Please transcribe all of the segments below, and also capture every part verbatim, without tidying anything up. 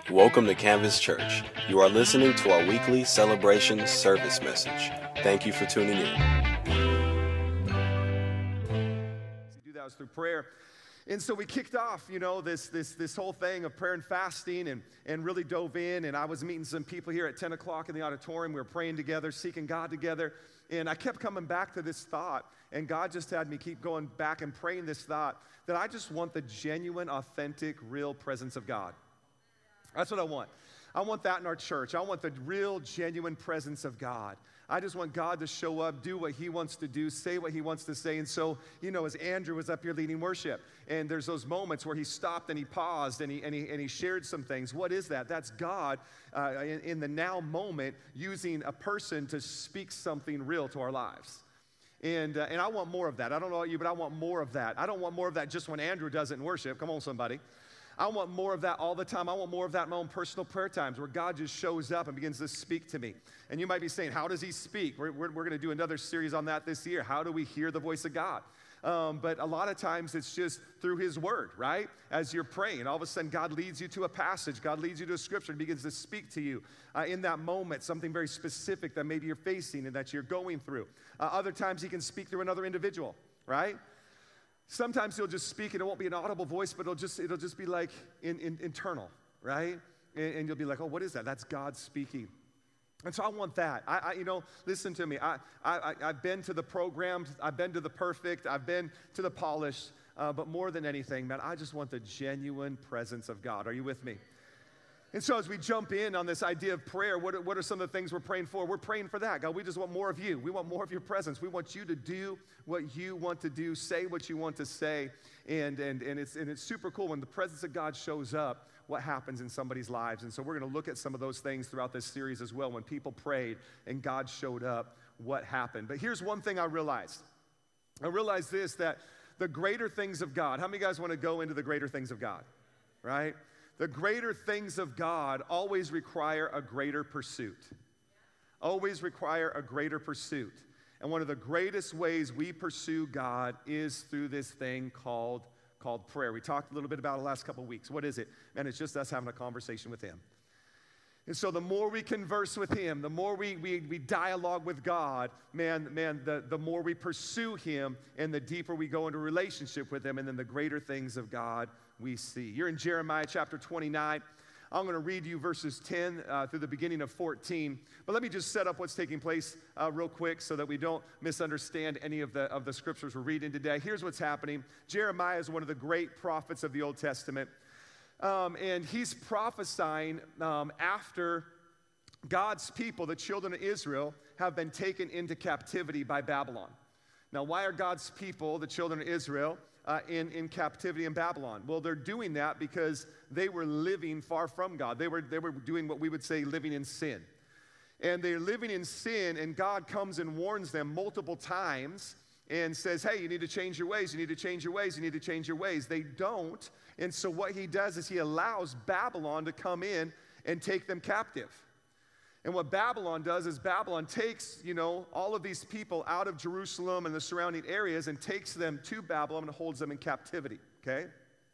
Welcome to Canvas Church. You are listening to our weekly celebration service message. Thank you for tuning in. Do that was through prayer. And so we kicked off, you know, this this this whole thing of prayer and fasting and, and really dove in. And I was meeting some people here at ten o'clock in the auditorium. We were praying together, seeking God together. And I kept coming back to this thought. And God just had me keep going back and praying this thought that I just want the genuine, authentic, real presence of God. That's what I want. I want that in our church. I want the real, genuine presence of God. I just want God to show up, do what He wants to do, say what He wants to say. And so, you know, as Andrew was up here leading worship, and there's those moments where he stopped and he paused and he and he, and he shared some things. What is that? That's God uh, in, in the now moment using a person to speak something real to our lives. And, uh, and I want more of that. I don't know about you, but I want more of that. I don't want more of that just when Andrew does it in worship. Come on, somebody. I want more of that all the time. I want more of that in my own personal prayer times where God just shows up and begins to speak to me. And you might be saying, how does He speak? We're, we're, we're going to do another series on that this year. How do we hear the voice of God? Um, but a lot of times it's just through His Word, right? As you're praying, all of a sudden God leads you to a passage. God leads you to a scripture and begins to speak to you uh, in that moment, something very specific that maybe you're facing and that you're going through. Uh, other times He can speak through another individual, right? Sometimes He'll just speak and it won't be an audible voice, but it'll just it'll just be like in, in, internal, right? And, and you'll be like, oh, what is that? That's God speaking. And so I want that. I, I you know, listen to me. I, I, I've been to the programmed. I've been to the perfect. I've been to the polished. Uh, but more than anything, man, I just want the genuine presence of God. Are you with me? And so as we jump in on this idea of prayer, what are, what are some of the things we're praying for? We're praying for that. God, we just want more of You. We want more of Your presence. We want You to do what You want to do, say what You want to say. And, and, and, it's, and it's super cool when the presence of God shows up, what happens in somebody's lives. And so we're going to look at some of those things throughout this series as well. When people prayed and God showed up, what happened. But here's one thing I realized. I realized this, that the greater things of God, how many of you guys want to go into the greater things of God, right? The greater things of God always require a greater pursuit. Always require a greater pursuit. And one of the greatest ways we pursue God is through this thing called, called prayer. We talked a little bit about it the last couple of weeks. What is it? Man, it's just us having a conversation with Him. And so the more we converse with Him, the more we, we, we dialogue with God, man, man the, the more we pursue Him and the deeper we go into a relationship with Him, and then the greater things of God we see. You're in Jeremiah chapter twenty-nine. I'm going to read you verses ten uh, through the beginning of fourteen. But let me just set up what's taking place uh, real quick so that we don't misunderstand any of the, of the scriptures we're reading today. Here's what's happening. Jeremiah is one of the great prophets of the Old Testament. Um, and he's prophesying um, after God's people, the children of Israel, have been taken into captivity by Babylon. Now, why are God's people, the children of Israel, uh, in, in captivity in Babylon? Well, they're doing that because they were living far from God. They were, they were doing what we would say living in sin. And they're living in sin, and God comes and warns them multiple times and says, hey, you need to change your ways, you need to change your ways, you need to change your ways. They don't. And so what He does is He allows Babylon to come in and take them captive. And what Babylon does is Babylon takes, you know, all of these people out of Jerusalem and the surrounding areas and takes them to Babylon and holds them in captivity, okay?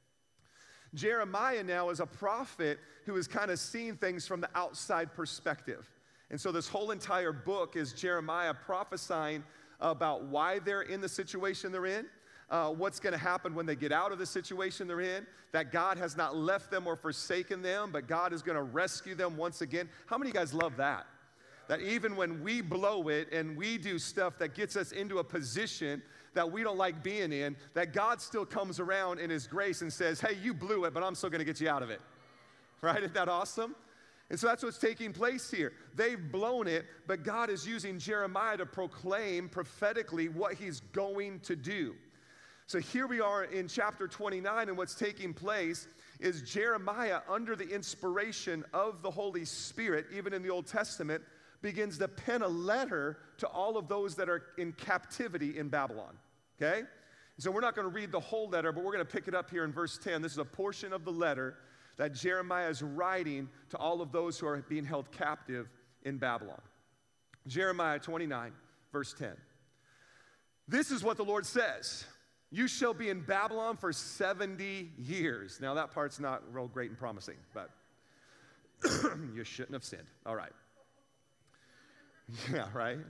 Jeremiah now is a prophet who is kind of seeing things from the outside perspective. And so this whole entire book is Jeremiah prophesying about why they're in the situation they're in, uh, what's going to happen when they get out of the situation they're in, that God has not left them or forsaken them, but God is going to rescue them once again. How many of you guys love that? That even when we blow it and we do stuff that gets us into a position that we don't like being in, that God still comes around in His grace and says, hey, you blew it, but I'm still going to get you out of it. Right? Isn't that awesome? And so that's what's taking place here. They've blown it, but God is using Jeremiah to proclaim prophetically what He's going to do. So here we are in chapter twenty-nine, and what's taking place is Jeremiah, under the inspiration of the Holy Spirit, even in the Old Testament, begins to pen a letter to all of those that are in captivity in Babylon, okay? So we're not going to read the whole letter, but we're going to pick it up here in verse ten. This is a portion of the letter that Jeremiah is writing to all of those who are being held captive in Babylon. Jeremiah twenty-nine, verse ten. This is what the Lord says. You shall be in Babylon for seventy years. Now, that part's not real great and promising, but You shouldn't have sinned. All right. Yeah, right?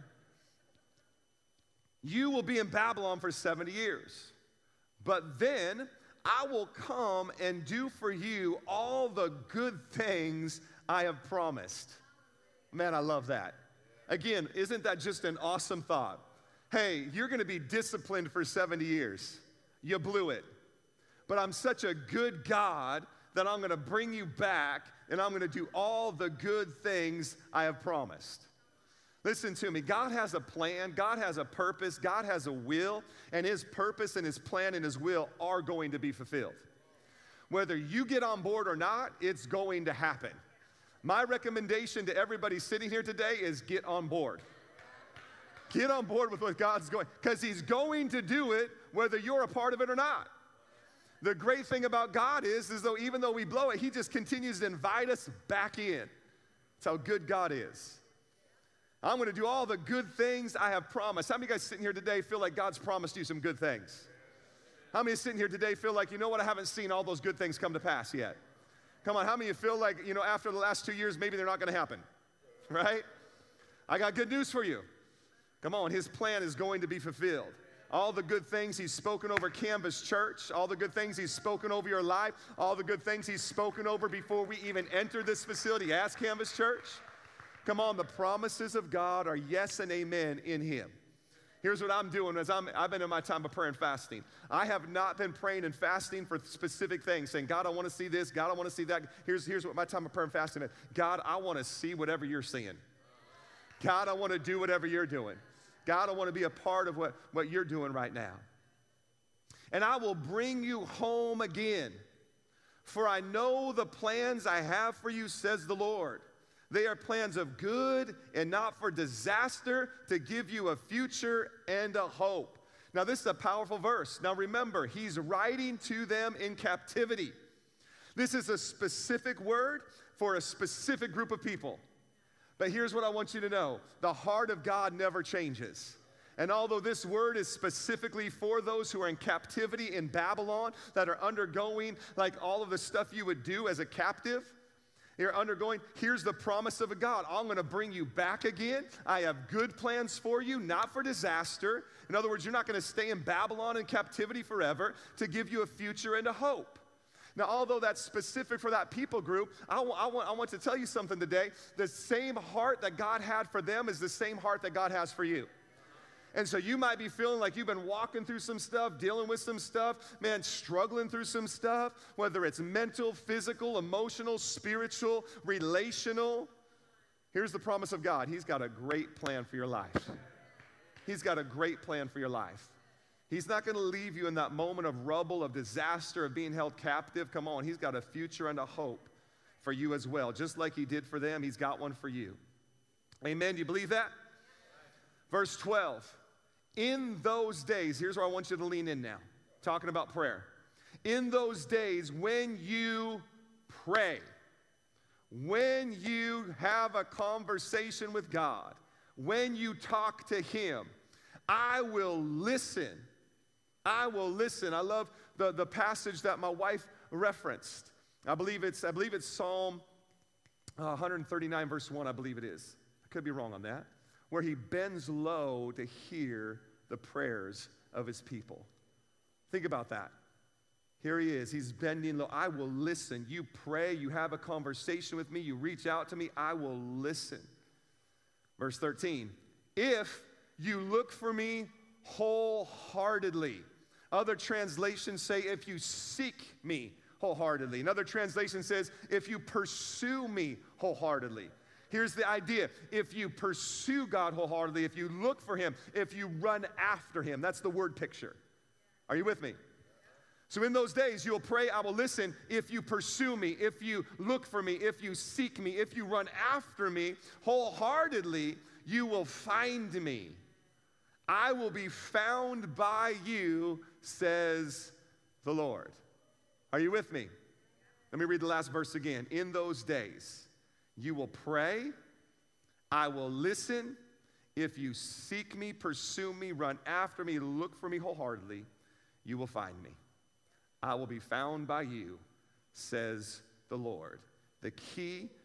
You will be in Babylon for seventy years. But then I will come and do for you all the good things I have promised. Man, I love that. Again, isn't that just an awesome thought? Hey, you're going to be disciplined for seventy years. You blew it. But I'm such a good God that I'm going to bring you back and I'm going to do all the good things I have promised. Listen to me. God has a plan. God has a purpose. God has a will. And his purpose and his plan and his will are going to be fulfilled. Whether you get on board or not, it's going to happen. My recommendation to everybody sitting here today is get on board. Get on board with what God's going, because he's going to do it whether you're a part of it or not. The great thing about God is, is though even though we blow it, he just continues to invite us back in. That's how good God is. I'm going to do all the good things I have promised. How many of you guys sitting here today feel like God's promised you some good things? How many sitting here today feel like, you know what, I haven't seen all those good things come to pass yet? Come on, how many of you feel like, you know, after the last two years, maybe they're not going to happen, right? I got good news for you. Come on, his plan is going to be fulfilled. All the good things he's spoken over Canvas Church, all the good things he's spoken over your life, all the good things he's spoken over before we even enter this facility as Canvas Church. Come on, the promises of God are yes and amen in him. Here's what I'm doing as I'm, I've been in my time of prayer and fasting. I have not been praying and fasting for specific things, saying, God, I want to see this. God, I want to see that. Here's, here's what my time of prayer and fasting is. God, I want to see whatever you're seeing. God, I want to do whatever you're doing. God, I want to be a part of what, what you're doing right now. And I will bring you home again, for I know the plans I have for you, says the Lord. They are plans of good and not for disaster, to give you a future and a hope. Now, this is a powerful verse. Now, remember, he's writing to them in captivity. This is a specific word for a specific group of people. But here's what I want you to know. The heart of God never changes. And although this word is specifically for those who are in captivity in Babylon, that are undergoing like all of the stuff you would do as a captive, you're undergoing, here's the promise of a God. I'm going to bring you back again. I have good plans for you, not for disaster. In other words, you're not going to stay in Babylon in captivity forever, to give you a future and a hope. Now, although that's specific for that people group, I, w- I, want, I want to tell you something today. The same heart that God had for them is the same heart that God has for you. And so you might be feeling like you've been walking through some stuff, dealing with some stuff, man, struggling through some stuff, whether it's mental, physical, emotional, spiritual, relational. Here's the promise of God. He's got a great plan for your life. He's got a great plan for your life. He's not going to leave you in that moment of rubble, of disaster, of being held captive. Come on, he's got a future and a hope for you as well. Just like he did for them, he's got one for you. Amen. Do you believe that? Verse twelve. In those days, here's where I want you to lean in now, talking about prayer. In those days, when you pray, when you have a conversation with God, when you talk to him, I will listen. I will listen. I love the, the passage that my wife referenced. I believe it's, I believe it's Psalm uh, one thirty-nine, verse one, I believe it is. I could be wrong on that. Where he bends low to hear the prayers of his people. Think about that. Here he is. He's bending low. I will listen. You pray. You have a conversation with me. You reach out to me. I will listen. Verse thirteen. If you look for me wholeheartedly. Other translations say, if you seek me wholeheartedly. Another translation says, if you pursue me wholeheartedly. Here's the idea. If you pursue God wholeheartedly, if you look for him, if you run after him, that's the word picture. Are you with me? So in those days, you'll pray, I will listen, if you pursue me, if you look for me, if you seek me, if you run after me wholeheartedly, you will find me. I will be found by you, says the Lord. Are you with me? Let me read the last verse again. In those days, you will pray, I will listen. If you seek me, pursue me, run after me, look for me wholeheartedly, you will find me. I will be found by you, says the Lord. The key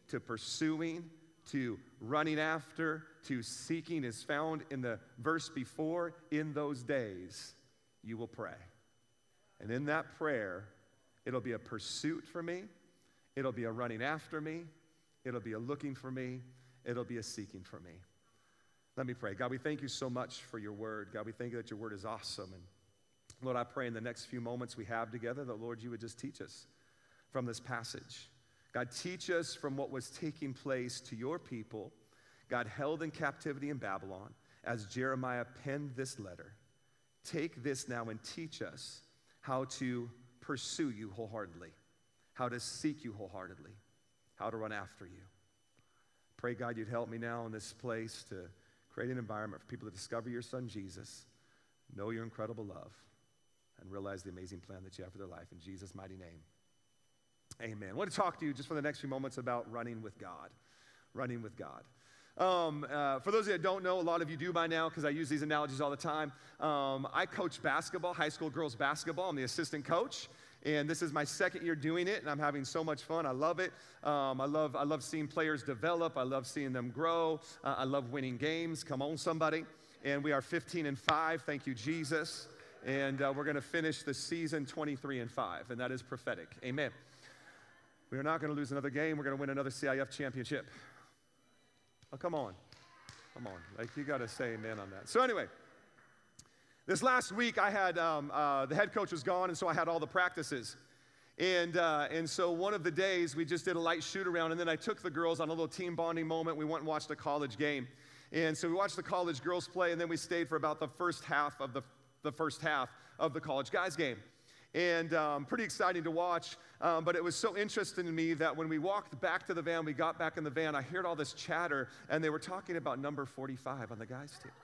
to pursuing, to running after, to seeking is found in the verse before. In those days, you will pray. And in that prayer, it'll be a pursuit for me. It'll be a running after me. It'll be a looking for me. It'll be a seeking for me. Let me pray. God, we thank you so much for your word. God, we thank you that your word is awesome. And Lord, I pray in the next few moments we have together that, Lord, you would just teach us from this passage. God, teach us from what was taking place to your people, God, held in captivity in Babylon, as Jeremiah penned this letter. Take this now and teach us how to pursue you wholeheartedly, how to seek you wholeheartedly, how to run after you. Pray, God, you'd help me now in this place to create an environment for people to discover your son, Jesus, know your incredible love, and realize the amazing plan that you have for their life. In Jesus' mighty name, amen. I want to talk to you just for the next few moments about running with God, running with God. Um, uh, for those of you that don't know, a lot of you do by now because I use these analogies all the time. Um, I coach basketball, high school girls basketball. I'm the assistant coach. And this is my second year doing it, and I'm having so much fun. I love it. Um, I love I love seeing players develop. I love seeing them grow. Uh, I love winning games. Come on, somebody. And we are fifteen and five. Thank you, Jesus. And uh, we're going to finish the season twenty-three and five, and that is prophetic. Amen. We are not going to lose another game. We're going to win another C I F championship. Oh, come on. Come on. Like, you got to say amen on that. So anyway. This last week, I had, um, uh, the head coach was gone, and so I had all the practices. And, uh, and so one of the days, we just did a light shoot around, and then I took the girls on a little team bonding moment. We went and watched a college game. And so we watched the college girls play, and then we stayed for about the first half of the, the first half of the college guys game. And um, pretty exciting to watch, um, but it was so interesting to me that when we walked back to the van, we got back in the van, I heard all this chatter, and they were talking about number forty-five on the guys' team.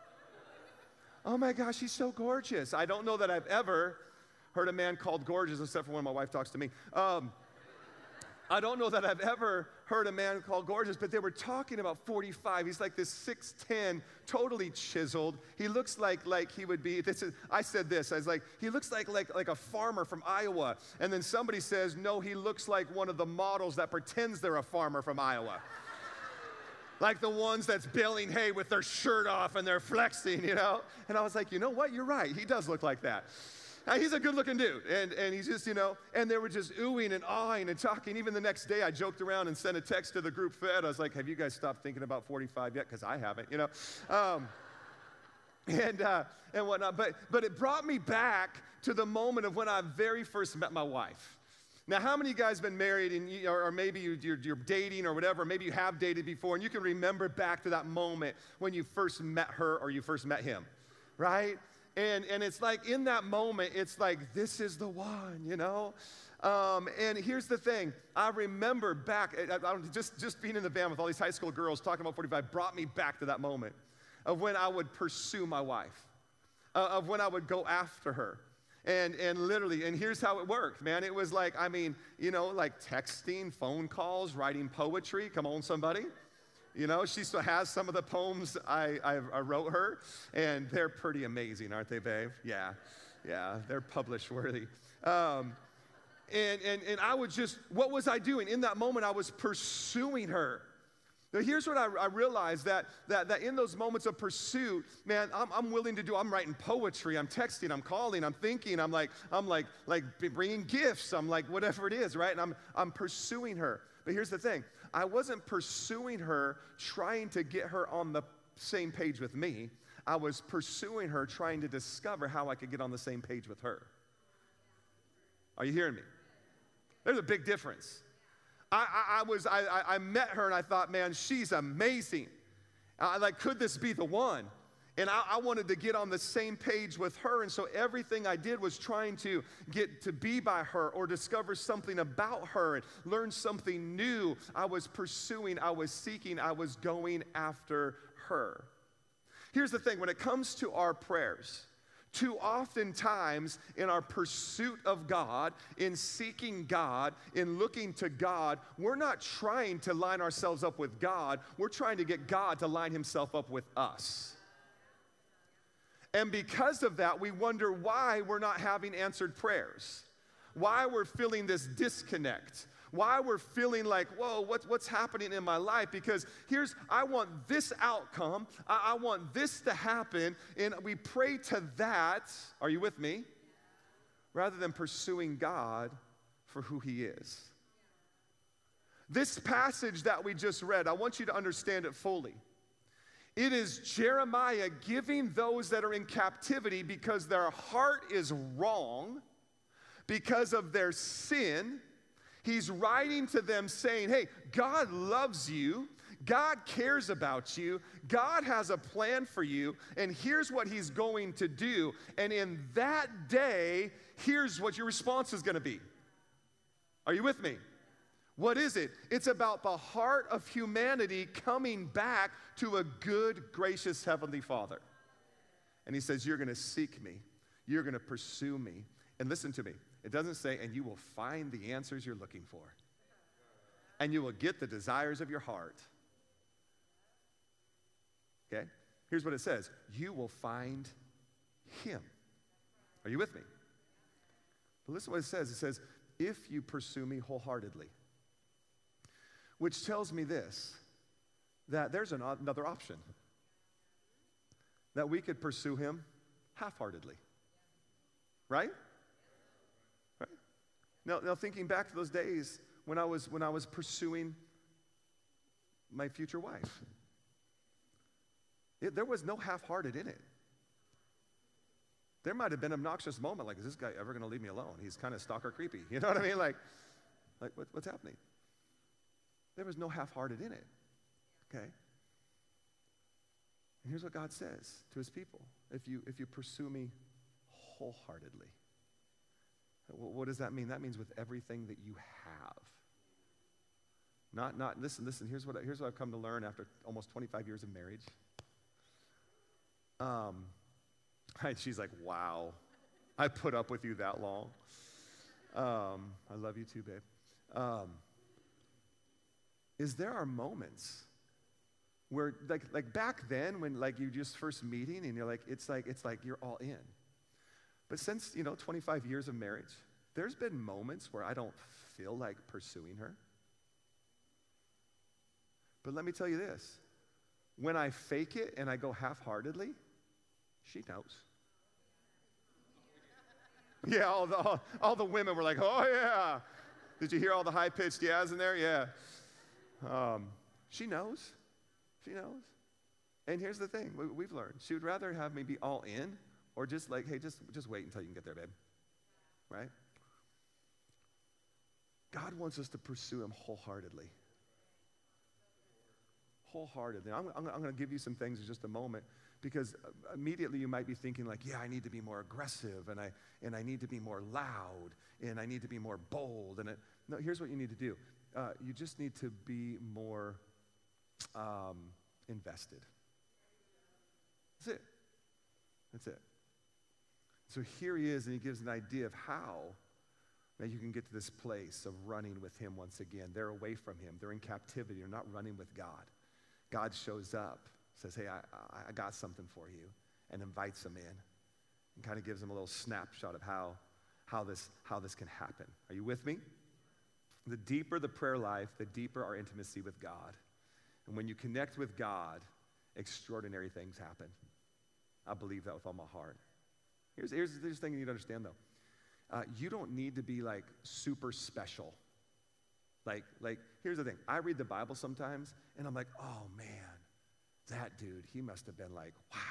Oh my gosh, he's so gorgeous. I don't know that I've ever heard a man called gorgeous, except for when my wife talks to me. Um, I don't know that I've ever heard a man called gorgeous, but they were talking about forty-five. He's like this six ten, totally chiseled. He looks like like he would be, this is, I said this, I was like, he looks like, like, like a farmer from Iowa. And then somebody says, no, he looks like one of the models that pretends they're a farmer from Iowa. Like the ones that's baling hay with their shirt off and they're flexing, you know? And I was like, you know what? You're right. He does look like that. Uh, he's a good-looking dude. And, and he's just, you know, and they were just oohing and awing and talking. Even the next day, I joked around and sent a text to the group fed. I was like, have you guys stopped thinking about forty-five yet? Because I haven't, you know? Um, and, uh, and whatnot. But, but it brought me back to the moment of when I very first met my wife. Now, how many of you guys have been married, and you, or, or maybe you, you're, you're dating or whatever, maybe you have dated before, and you can remember back to that moment when you first met her or you first met him, right? And, and it's like in that moment, it's like, this is the one, you know? Um, and here's the thing. I remember back, I, I, just, just being in the van with all these high school girls talking about forty-five brought me back to that moment of when I would pursue my wife, uh, of when I would go after her. And and literally, and here's how it worked, man. It was like, I mean, you know, like texting, phone calls, writing poetry. Come on, somebody. You know, she still has some of the poems I, I, I wrote her, and they're pretty amazing, aren't they, babe? Yeah, yeah, they're publish worthy. Um, and, and, and I was just, what was I doing? In that moment, I was pursuing her. Now, here's what I, I realized, that, that, that in those moments of pursuit, man, I'm, I'm willing to do, I'm writing poetry, I'm texting, I'm calling, I'm thinking, I'm like, I'm like, like bringing gifts, I'm like, whatever it is, right? And I'm, I'm pursuing her. But here's the thing, I wasn't pursuing her trying to get her on the same page with me. I was pursuing her trying to discover how I could get on the same page with her. Are you hearing me? There's a big difference. I, I, I was, I, I met her and I thought, man, she's amazing. I, like, could this be the one? And I, I wanted to get on the same page with her, and so everything I did was trying to get to be by her or discover something about her and learn something new. I was pursuing, I was seeking, I was going after her. Here's the thing, when it comes to our prayers, too often times in our pursuit of God, in seeking God, in looking to God, we're not trying to line ourselves up with God. We're trying to get God to line himself up with us. And because of that, we wonder why we're not having answered prayers, why we're feeling this disconnect, why we're feeling like, whoa, what's, what's happening in my life? Because here's, I want this outcome. I, I want this to happen. And we pray to that. Are you with me? Rather than pursuing God for who he is. This passage that we just read, I want you to understand it fully. It is Jeremiah giving those that are in captivity because their heart is wrong, because of their sin. He's writing to them saying, hey, God loves you. God cares about you. God has a plan for you. And here's what he's going to do. And in that day, here's what your response is going to be. Are you with me? What is it? It's about the heart of humanity coming back to a good, gracious Heavenly Father. And he says, you're going to seek me. You're going to pursue me. And listen to me. It doesn't say, and you will find the answers you're looking for. And you will get the desires of your heart. Okay? Here's what it says. You will find him. Are you with me? But listen to what it says. It says, if you pursue me wholeheartedly. Which tells me this, that there's an, another option. That we could pursue him half-heartedly. Right? Right? Now, now thinking back to those days when I was, when I was pursuing my future wife. It, there was no half-hearted in it. There might have been an obnoxious moment, like, is this guy ever going to leave me alone? He's kind of stalker creepy. You know what I mean? Like, like what, what's happening? There was no half-hearted in it, okay? And here's what God says to his people. If you, if you pursue me wholeheartedly. What does that mean? That means with everything that you have. Not, not, listen, listen, here's what, I, here's what I've come to learn after almost twenty-five years of marriage. Um, and she's like, wow, I put up with you that long. Um, I love you too, babe. Um, is there are moments where, like, like back then when like you just first meeting and you're like, it's like, it's like you're all in. But since, you know, twenty-five years of marriage, there's been moments where I don't feel like pursuing her. But let me tell you this. When I fake it and I go half-heartedly, she knows. Yeah, all the, all, all the women were like, oh, yeah. Did you hear all the high-pitched yeahs in there? Yeah. Um, she knows. She knows. And here's the thing. We, we've learned. She would rather have me be all in or just like, hey, just, just wait until you can get there, babe. Right? God wants us to pursue him wholeheartedly. Wholeheartedly. I'm, I'm, I'm going to give you some things in just a moment because immediately you might be thinking like, yeah, I need to be more aggressive and I, and I need to be more loud and I need to be more bold. And it, no, here's what you need to do. Uh, you just need to be more um, invested. That's it. That's it. So here he is, and he gives an idea of how that you can get to this place of running with him once again. They're away from him. They're in captivity. They're not running with God. God shows up, says, hey, I, I got something for you, and invites them in and kind of gives them a little snapshot of how, how, this, how this can happen. Are you with me? The deeper the prayer life, the deeper our intimacy with God. And when you connect with God, extraordinary things happen. I believe that with all my heart. Here's, here's, here's the thing you need to understand, though. Uh, you don't need to be, like, super special. Like, like, here's the thing. I read the Bible sometimes, and I'm like, oh, man, that dude, he must have been like, wow.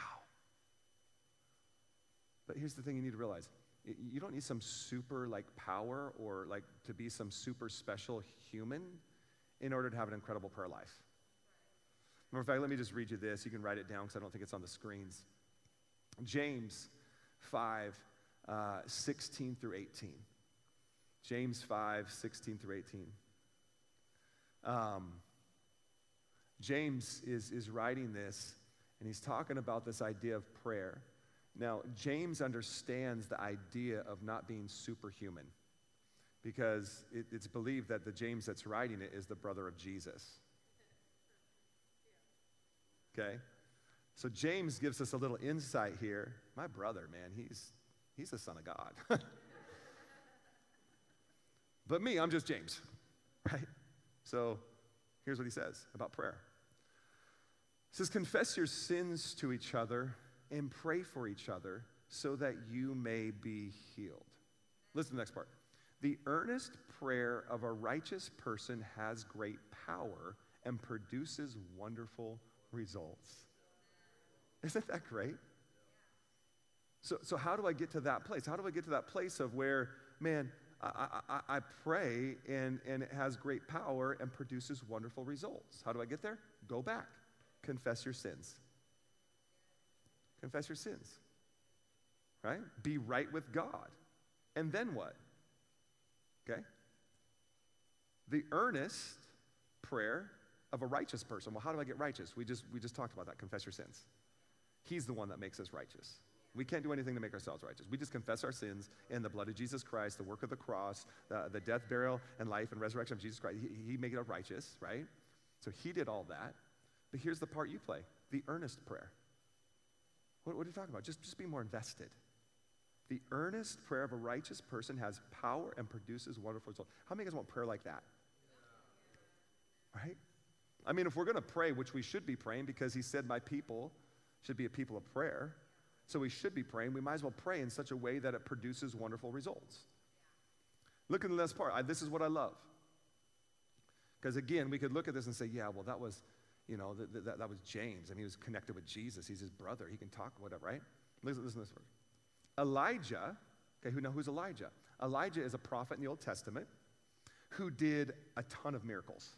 But here's the thing you need to realize. You don't need some super, like, power or, like, to be some super special human in order to have an incredible prayer life. Matter of fact, let me just read you this. You can write it down because I don't think it's on the screens. James five, uh, sixteen through eighteen. James five, sixteen through eighteen. Um, James is, is writing this, and he's talking about this idea of prayer. Now, James understands the idea of not being superhuman because it, it's believed that the James that's writing it is the brother of Jesus. Okay? So James gives us a little insight here. My brother, man, he's, he's the son of God. But me, I'm just James. right? So here's what he says about prayer. He says, confess your sins to each other and pray for each other so that you may be healed. Listen to the next part. The earnest prayer of a righteous person has great power and produces wonderful results. Isn't that great? So, so how do I get to that place? How do I get to that place of where, man, I, I, I pray and, and it has great power and produces wonderful results? How do I get there? Go back. Confess your sins. Confess your sins. Right? Be right with God. And then what? Okay? The earnest prayer of a righteous person. Well, how do I get righteous? We just, we just talked about that. Confess your sins. He's the one that makes us righteous. We can't do anything to make ourselves righteous. We just confess our sins in the blood of Jesus Christ, the work of the cross, the, the death, burial, and life and resurrection of Jesus Christ. He, he made us righteous, right? So he did all that. But here's the part you play, the earnest prayer. What, what are you talking about? Just, just be more invested. The earnest prayer of a righteous person has power and produces wonderful results. How many of you guys want prayer like that? Right? I mean, if we're going to pray, which we should be praying because he said my people should be a people of prayer, so we should be praying, we might as well pray in such a way that it produces wonderful results. Look at the last part. I, this is what I love. Because again, we could look at this and say, yeah, well, that was, you know, th- th- that, that was James, and he was connected with Jesus. He's his brother. He can talk, whatever, right? Listen, listen to this word. Elijah, okay, who know who's Elijah? Elijah is a prophet in the Old Testament who did a ton of miracles.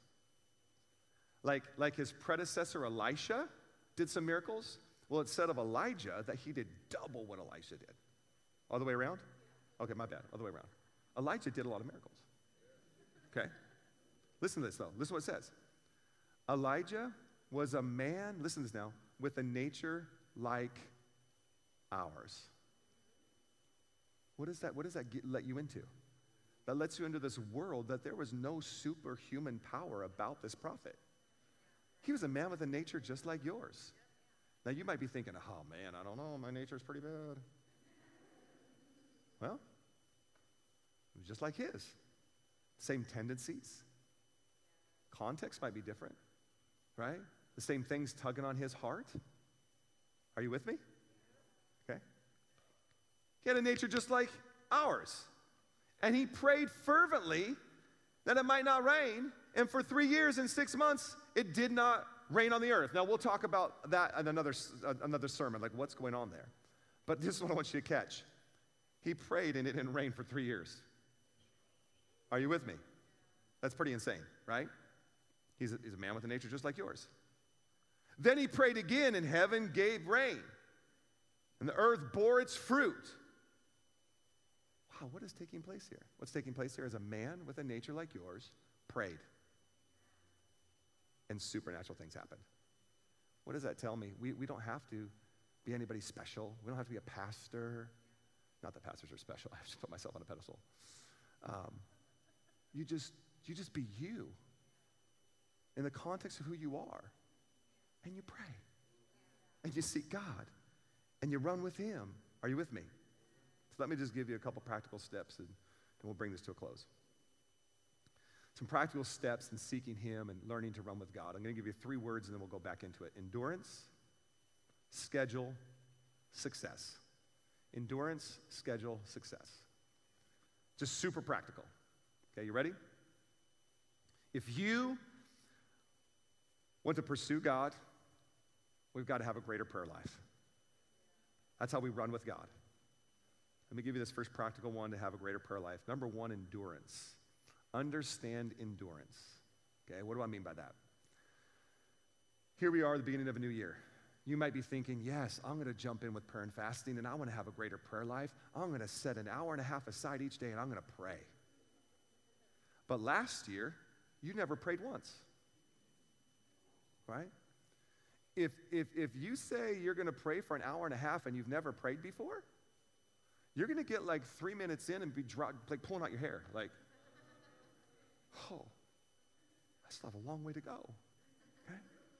Like, like his predecessor Elisha did some miracles. Well, it said of Elijah that he did double what Elisha did. All the way around? Okay, my bad. All the way around. Elijah did a lot of miracles. Okay? Listen to this, though. Listen to what it says. Elijah was a man, listen to this now, with a nature like ours. What does that, what does that get, let you into? That lets you into this world that there was no superhuman power about this prophet. He was a man with a nature just like yours. Now, you might be thinking, oh, man, I don't know. My nature's pretty bad. Well, it was just like his. Same tendencies. Context might be different, right? The same things tugging on his heart. Are you with me? Okay. He had a nature just like ours. And he prayed fervently that it might not rain. And for three years and six months, it did not rain on the earth. Now, we'll talk about that in another, another sermon, like what's going on there. But this is what I want you to catch. He prayed and it didn't rain for three years. Are you with me? That's pretty insane, right? He's a, he's a man with a nature just like yours. Then he prayed again and heaven gave rain. And the earth bore its fruit. Wow, what is taking place here? What's taking place here is a man with a nature like yours prayed. And supernatural things happened. What does that tell me? We, we don't have to be anybody special. We don't have to be a pastor. Not that pastors are special. I have to put myself on a pedestal. Um, you just you just be you in the context of who you are. And you pray. And you seek God. And you run with him. Are you with me? So let me just give you a couple practical steps and, and we'll bring this to a close. Some practical steps in seeking him and learning to run with God. I'm going to give you three words and then we'll go back into it. Endurance, schedule, success. Endurance, schedule, success. Just super practical. Okay, you ready? If you want to pursue God, we've got to have a greater prayer life. That's how we run with God. Let me give you this first practical one to have a greater prayer life. Number one, endurance. Understand endurance. Okay, what do I mean by that? Here we are at the beginning of a new year. You might be thinking, yes, I'm going to jump in with prayer and fasting, and I want to have a greater prayer life. I'm going to set an hour and a half aside each day, and I'm going to pray. But last year, you never prayed once. Right? If, if, if you say you're going to pray for an hour and a half and you've never prayed before, you're going to get like three minutes in and be dry, like pulling out your hair, like, oh, I still have a long way to go, okay?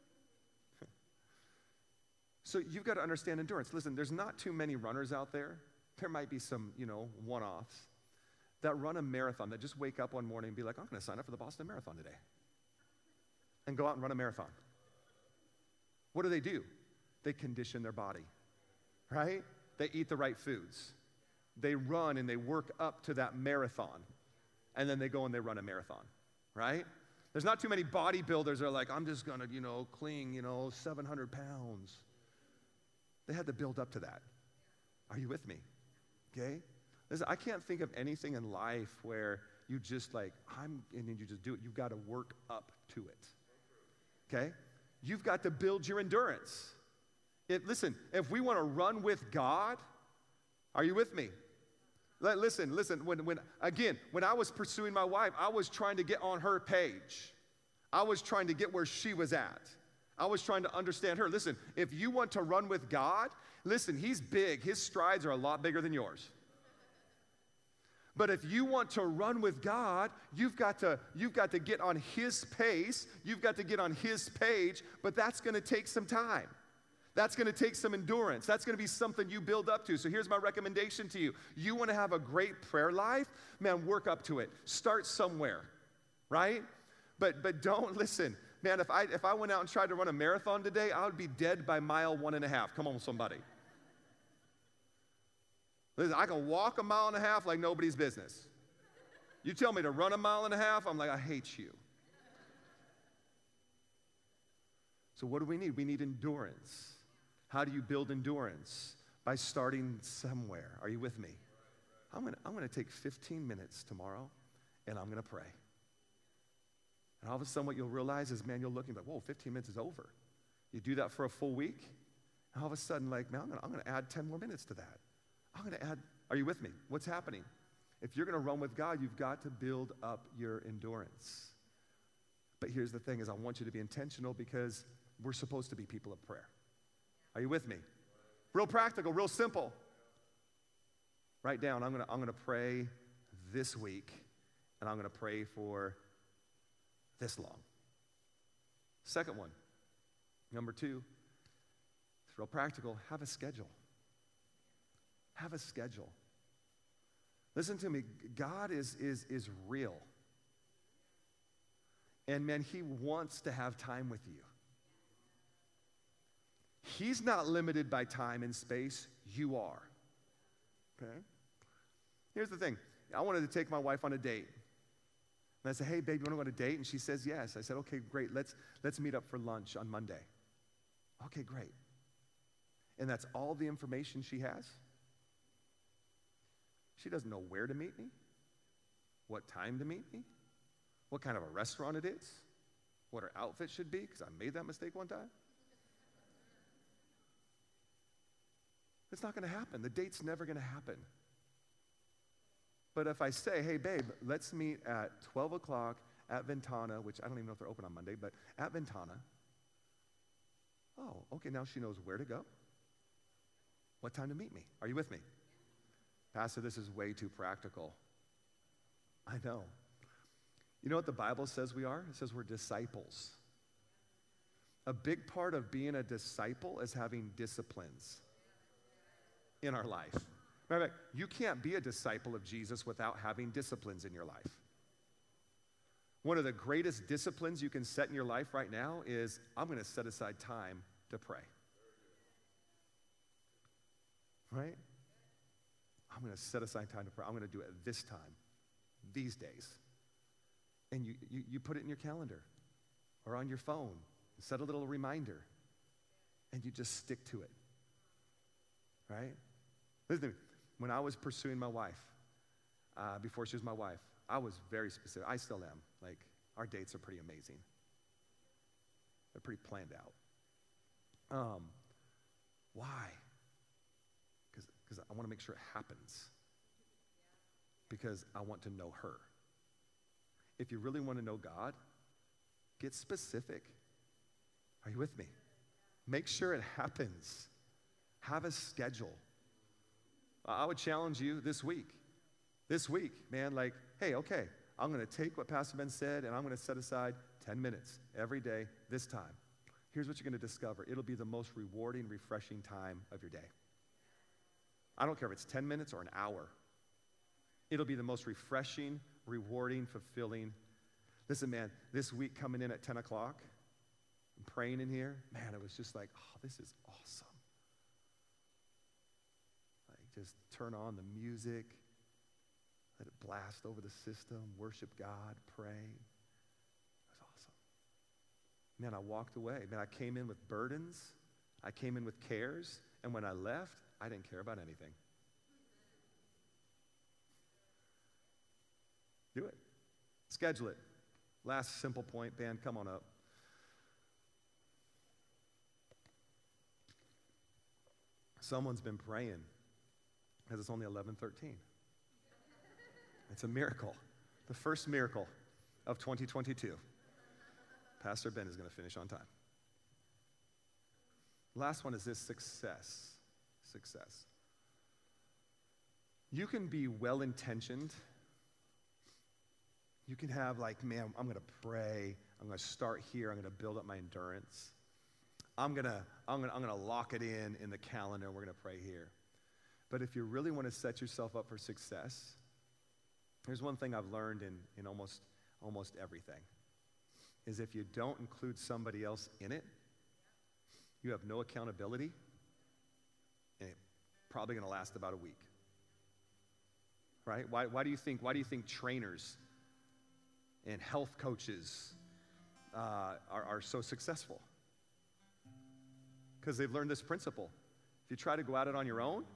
So you've got to understand endurance. Listen, there's not too many runners out there. There might be some, you know, one-offs. that run a marathon, that just wake up one morning and be like, I'm going to sign up for the Boston Marathon today, and go out and run a marathon. What do they do? They condition their body, right? They eat the right foods. They run and they work up to that marathon, and then they go and they run a marathon, right? There's not too many bodybuilders that are like, I'm just going to, you know, clean, you know, seven hundred pounds. They had to build up to that. Are you with me? Okay? Listen, I can't think of anything in life where you just like, I'm, and then you just do it. You've got to work up to it. Okay? You've got to build your endurance. If, listen, if we want to run with God, are you with me? Let, listen, listen, when, when, again, when I was pursuing my wife, I was trying to get on her page. I was trying to get where she was at. I was trying to understand her. Listen, if you want to run with God, listen, he's big. His strides are a lot bigger than yours. But if you want to run with God, you've got to, you've got to get on his pace. You've got to get on his page, but that's going to take some time. That's going to take some endurance. That's going to be something you build up to. So here's my recommendation to you. You want to have a great prayer life? Man, work up to it. Start somewhere, right? But but don't, listen, man, if I, if I went out and tried to run a marathon today, I would be dead by mile one and a half. Come on, somebody. Listen, I can walk a mile and a half like nobody's business. You tell me to run a mile and a half, I'm like, I hate you. So what do we need? We need endurance. How do you build endurance? By starting somewhere. Are you with me? I'm gonna, I'm gonna take fifteen minutes tomorrow, and I'm gonna pray. And all of a sudden what you'll realize is, man, you'll look and be like, whoa, fifteen minutes is over. You do that for a full week, and all of a sudden, like, man, I'm gonna, I'm gonna add ten more minutes to that. I'm gonna add, are you with me? What's happening? If you're gonna run with God, you've got to build up your endurance. But here's the thing is I want you to be intentional because we're supposed to be people of prayer. Are you with me? Real practical, real simple. Write down, I'm gonna, I'm gonna pray this week, and I'm gonna pray for this long. Second one, number two, it's real practical, have a schedule. Have a schedule. Listen to me, God is, is, is real. And man, he wants to have time with you. He's not limited by time and space, you are. Okay? Here's the thing. I wanted to take my wife on a date. And I said, hey, babe, you want to go on a date? And she says, yes. I said, okay, great. Let's, let's meet up for lunch on Monday. Okay, great. And that's all the information she has? She doesn't know where to meet me, what time to meet me, what kind of a restaurant it is, what her outfit should be, because I made that mistake one time. It's not going to happen. The date's never going to happen. But if I say, hey, babe, let's meet at twelve o'clock at Ventana, which I don't even know if they're open on Monday, but at Ventana. Oh, okay, now she knows where to go, what time to meet me. Are you with me? Pastor, this is way too practical. I know. You know what the Bible says we are? It says we're disciples. A big part of being a disciple is having disciplines in our life. Remember, you can't be a disciple of Jesus without having disciplines in your life. One of the greatest disciplines you can set in your life right now is, I'm going to set aside time to pray. Right? I'm going to set aside time to pray. I'm going to do it at this time, these days. And you, you, you put it in your calendar or on your phone. Set a little reminder. And you just stick to it. Right? Listen to me. When I was pursuing my wife, uh, before she was my wife, I was very specific. I still am. Like, our dates are pretty amazing. They're pretty planned out. Um, why? Because I want to make sure it happens. Because I want to know her. If you really want to know God, get specific. Are you with me? Make sure it happens. Have a schedule. I would challenge you this week. This week, man, like, hey, okay, I'm going to take what Pastor Ben said, and I'm going to set aside ten minutes every day this time. Here's what you're going to discover. It'll be the most rewarding, refreshing time of your day. I don't care if it's ten minutes or an hour. It'll be the most refreshing, rewarding, fulfilling. Listen, man, this week coming in at ten o'clock and praying in here, man, it was just like, oh, this is awesome. Like, just turn on the music, let it blast over the system, worship God, pray. It was awesome. Man, I walked away. Man, I came in with burdens. I came in with cares. And when I left, I didn't care about anything. Do it. Schedule it. Last simple point, band, come on up. Someone's been praying because it's only eleven thirteen. It's a miracle. The first miracle of twenty twenty-two. Pastor Ben is going to finish on time. Last one is this: success. Success. You can be well-intentioned. You can have like, man, I'm going to pray. I'm going to start here. I'm going to build up my endurance. I'm going to I'm going to I'm going to lock it in in the calendar. We're going to pray here. But if you really want to set yourself up for success, there's one thing I've learned in, in almost, almost everything, is if you don't include somebody else in it, you have no accountability, and it's probably going to last about a week. Right? Why, why do you think, why do you think trainers and health coaches uh, are, are so successful? Because they've learned this principle. If you try to go at it on your own,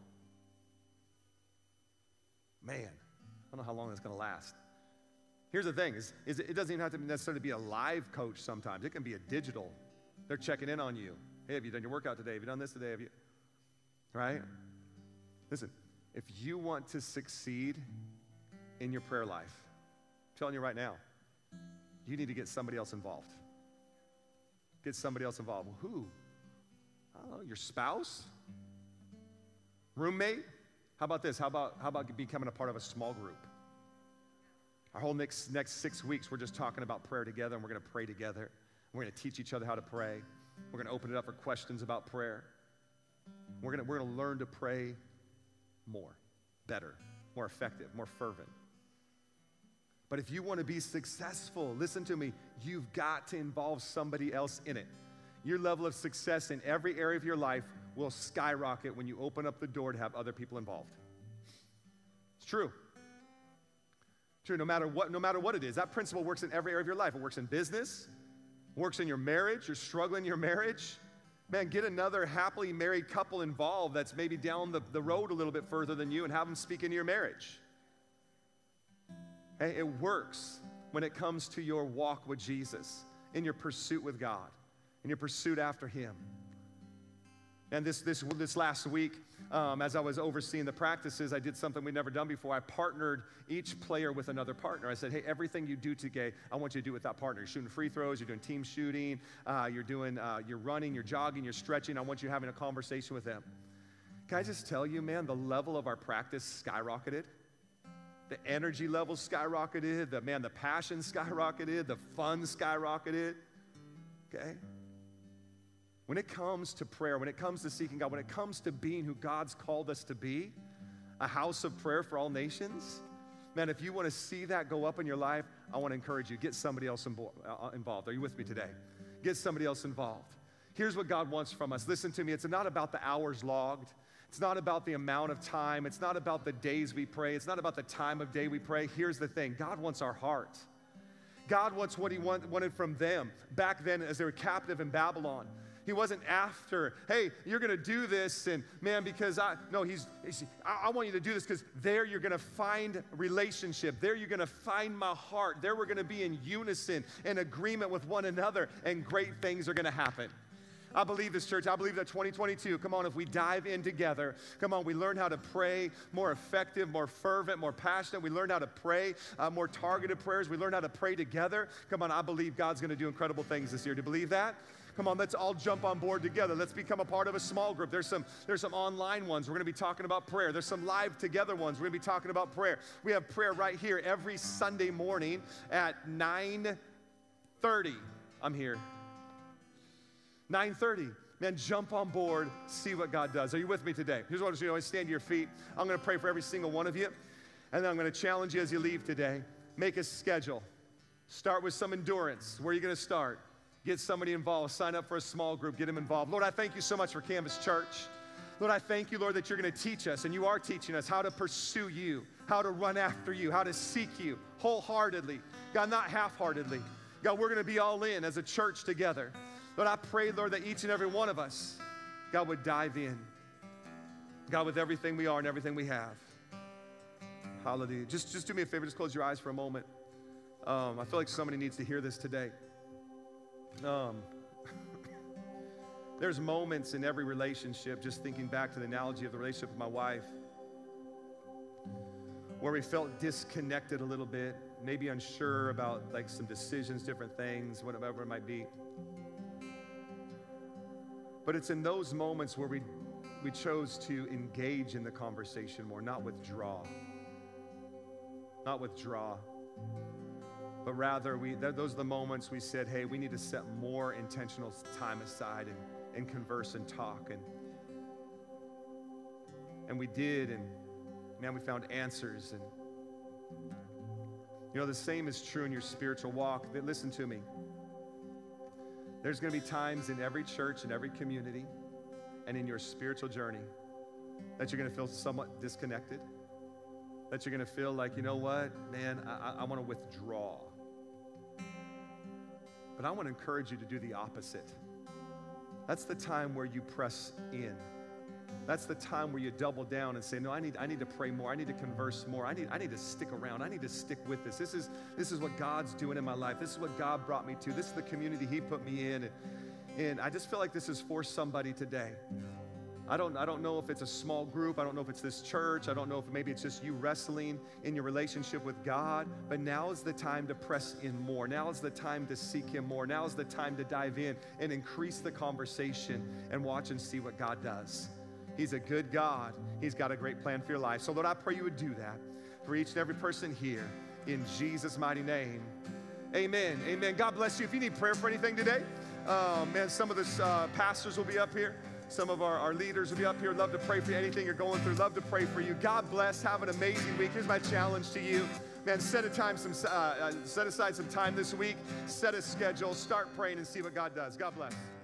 man, I don't know how long that's going to last. Here's the thing, is, is it doesn't even have to necessarily be a live coach sometimes. It can be a digital. They're checking in on you. Hey, have you done your workout today? Have you done this today? Have you? Right? Listen, if you want to succeed in your prayer life, I'm telling you right now, you need to get somebody else involved. Get somebody else involved. Well, who? I don't know, your spouse? Roommate? How about this? How about, how about becoming a part of a small group? Our whole next, next six weeks, we're just talking about prayer together, and we're going to pray together. We're going to teach each other how to pray. We're going to open it up for questions about prayer. We're going to, we're going to learn to pray more, better, more effective, more fervent. But if you want to be successful, listen to me, you've got to involve somebody else in it. Your level of success in every area of your life will skyrocket when you open up the door to have other people involved. It's true. True, no matter what, no matter what it is. That principle works in every area of your life. It works in business, works in your marriage. You're struggling in your marriage. Man, get another happily married couple involved that's maybe down the, the road a little bit further than you and have them speak into your marriage. Hey, it works when it comes to your walk with Jesus, in your pursuit with God, in your pursuit after Him. And this, this, this last week, um, as I was overseeing the practices, I did something we'd never done before. I partnered each player with another partner. I said, hey, everything you do today, I want you to do with that partner. You're shooting free throws, you're doing team shooting, uh, you're doing, uh, you're running, you're jogging, you're stretching. I want you having a conversation with them. Can I just tell you, man, the level of our practice skyrocketed. The energy level skyrocketed. The, man, the passion skyrocketed. The fun skyrocketed. Okay? When it comes to prayer, when it comes to seeking God, when it comes to being who God's called us to be, a house of prayer for all nations, man, if you want to see that go up in your life, I want to encourage you, get somebody else involved. Are you with me today? Get somebody else involved. Here's what God wants from us. Listen to me. It's not about the hours logged. It's not about the amount of time. It's not about the days we pray. It's not about the time of day we pray. Here's the thing. God wants our heart. God wants what He want, wanted from them back then as they were captive in Babylon. He wasn't after, hey, you're going to do this, and man, because I, no, he's, he's I, I want you to do this because there you're going to find relationship. There you're going to find my heart. There we're going to be in unison, in agreement with one another, and great things are going to happen. I believe this, church. I believe that twenty twenty-two, come on, if we dive in together, come on, we learn how to pray more effective, more fervent, more passionate. We learn how to pray uh, more targeted prayers. We learn how to pray together. Come on, I believe God's going to do incredible things this year. Do you believe that? Come on, let's all jump on board together. Let's become a part of a small group. There's some, there's some online ones. We're going to be talking about prayer. There's some live together ones. We're going to be talking about prayer. We have prayer right here every Sunday morning at nine thirty. I'm here. nine thirty. Man, jump on board, see what God does. Are you with me today? Here's what I want you to do. Stand to your feet. I'm going to pray for every single one of you. And then I'm going to challenge you as you leave today. Make a schedule. Start with some endurance. Where are you going to start? Get somebody involved. Sign up for a small group. Get them involved. Lord, I thank you so much for Canvas Church. Lord, I thank you, Lord, that you're going to teach us, and you are teaching us how to pursue you, how to run after you, how to seek you wholeheartedly. God, not half-heartedly. God, we're going to be all in as a church together. Lord, I pray, Lord, that each and every one of us, God, would dive in. God, with everything we are and everything we have. Hallelujah. Just, just do me a favor. Just close your eyes for a moment. Um, I feel like somebody needs to hear this today. Um, there's moments in every relationship, just thinking back to the analogy of the relationship with my wife, where we felt disconnected a little bit, maybe unsure about like some decisions, different things, whatever it might be. But it's in those moments where we, we chose to engage in the conversation more, not withdraw. Not withdraw. But rather, we, th- those are the moments we said, hey, we need to set more intentional time aside and, and converse and talk. And, and we did, and man, we found answers. And you know, the same is true in your spiritual walk. But listen to me. There's going to be times in every church, in every community, and in your spiritual journey that you're going to feel somewhat disconnected, that you're going to feel like, you know what, man, I, I want to withdraw. But I want to encourage you to do the opposite. That's the time where you press in. That's the time where you double down and say, no, I need, I need to pray more. I need to converse more. I need, I need to stick around. I need to stick with this. This is, this is what God's doing in my life. This is what God brought me to. This is the community he put me in. And, and I just feel like this is for somebody today. I don't, I don't know if it's a small group. I don't know if it's this church. I don't know if maybe it's just you wrestling in your relationship with God. But now is the time to press in more. Now is the time to seek him more. Now is the time to dive in and increase the conversation and watch and see what God does. He's a good God. He's got a great plan for your life. So Lord, I pray you would do that for each and every person here in Jesus' mighty name. Amen. Amen. God bless you. If you need prayer for anything today, uh, man, some of the uh, pastors will be up here. Some of our, our leaders will be up here. Love to pray for you. Anything you're going through, love to pray for you. God bless. Have an amazing week. Here's my challenge to you. Man, set, a time, some, uh, uh, set aside some time this week. Set a schedule. Start praying and see what God does. God bless.